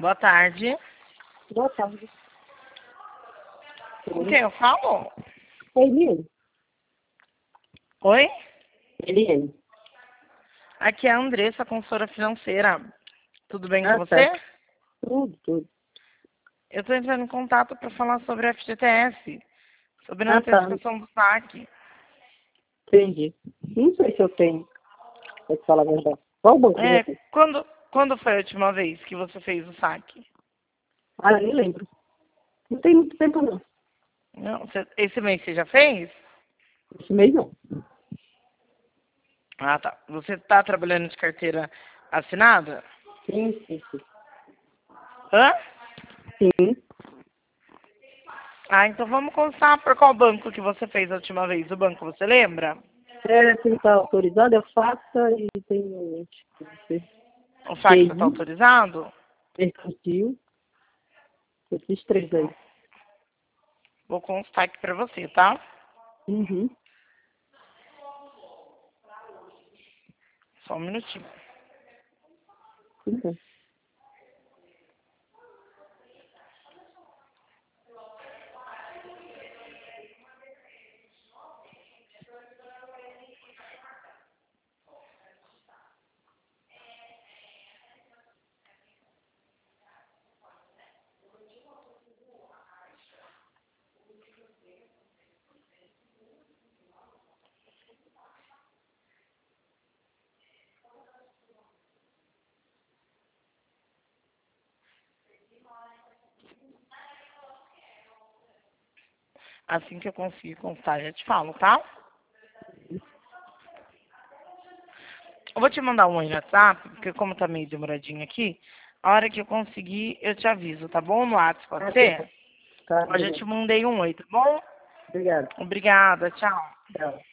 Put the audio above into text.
Boa tarde. Boa tarde. Com quem eu falo? Eliane. Oi? Eliane. Aqui é a Andressa, consultora financeira. Tudo bem com Ah, você? tá. Tudo. Eu estou entrando em contato para falar sobre a FGTS, sobre a Ah, tá. antecipação do saque. Entendi. Não sei se eu tenho, pra te falar a verdade. Qual banco É, você? quando foi a última vez que você fez o saque? Ah, eu nem lembro. Não tem muito tempo, não. Não, esse mês você já fez? Esse mês, não. Ah, tá. Você está trabalhando de carteira assinada? Sim. Hã? Sim. Ah, então vamos constar por qual banco que você fez a última vez. O banco, você lembra? Se não está autorizado, eu faço e tenho O fax está QI, autorizado? mercantil, esses três aí. Vou constar aqui para você, tá? Uhum. Só um minutinho. Tudo bem. Assim que eu conseguir constar, já te falo, tá? Eu vou te mandar um oi no WhatsApp, porque como tá meio demoradinho aqui, a hora que eu conseguir, eu te aviso, tá bom? No WhatsApp, pode ser? Tá, Hoje eu obrigado. te mandei um oi, tá bom? Obrigado. Obrigada, tchau. Tchau.